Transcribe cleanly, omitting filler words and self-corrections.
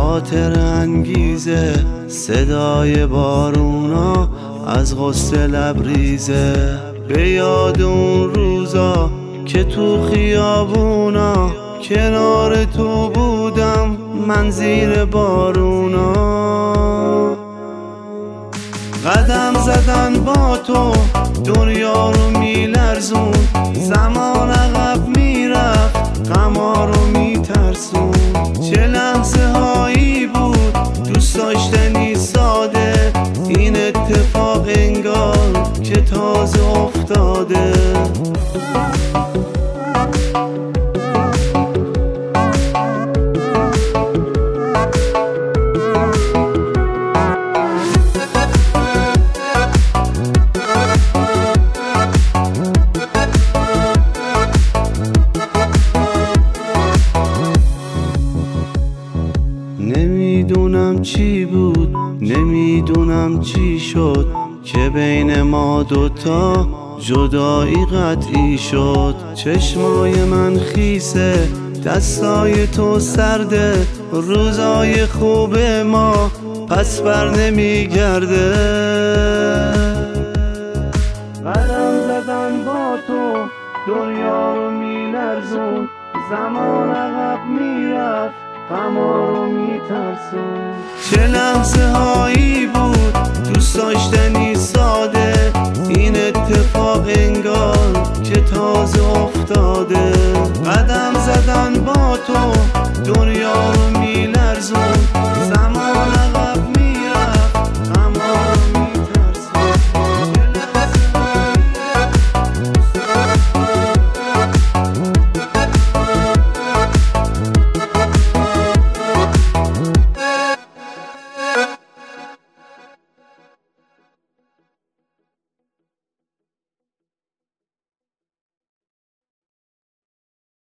خاطر انگیزه، صدای بارونا از غصه لبریزه. به یاد اون روزا که تو خیابونا کنار تو بودم من زیر بارونا. قدم زدن با تو دنیا رو میلرزون، زمان عقب میرفت غما رو میترسون. چه لحظه هایی بود دوست داشتنی ساده، این اتفاق انگار که تازه افتاده. نمیدونم چی بود، نمیدونم چی شد که بین ما دوتا جدایی قطعی شد. چشمای من خیسه، دستای تو سرده، روزای خوب ما پس بر نمیگرده. قدم زدن با تو دنیا رو میلرزون، زمان عقب میرفت غما رو میترسون. چه لحظه هایی بود دوست داشتنی ساده، این اتفاق انگار که تازه افتاده. قدم زدن